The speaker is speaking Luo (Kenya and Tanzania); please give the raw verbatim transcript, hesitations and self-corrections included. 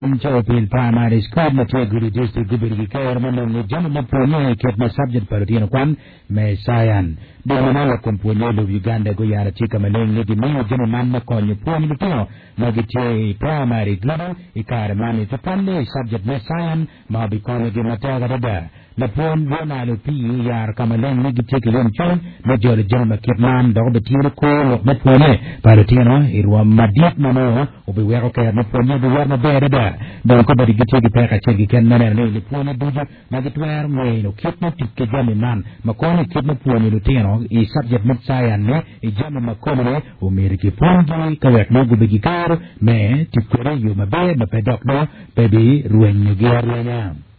Chopil Primary School Mataguri District Gubiri Kair Manang Jaman Pune kept my subject Paratino Kwan Me Sayan Domanala Compunyo of Uganda Guyara Chica Malang Lady Mayo General Maconyo Pony Pino Magiche Primary Global Ikaramani Tapande subject Me Sayan Mabi Kono Mataga La Pon Bona Lupi Yar Kamalang Nigitik Lunchon Major General Kitman Dog the Tino Call of Mapone Paratino Irwa Madit Mano Obiwero Kaya Maponya the Warna Berda Don't go to the Peka Chegi can man and Pony Buja Nagatware Wayne Kitna Tikajami Man Maconi Kitna Pony Lutino is subject Messiah Ne a Jama Macomone who made a Kipongi correct no Gubigikar Me Tikore you Mabe Mapedokno Baby Ruin Nigeria.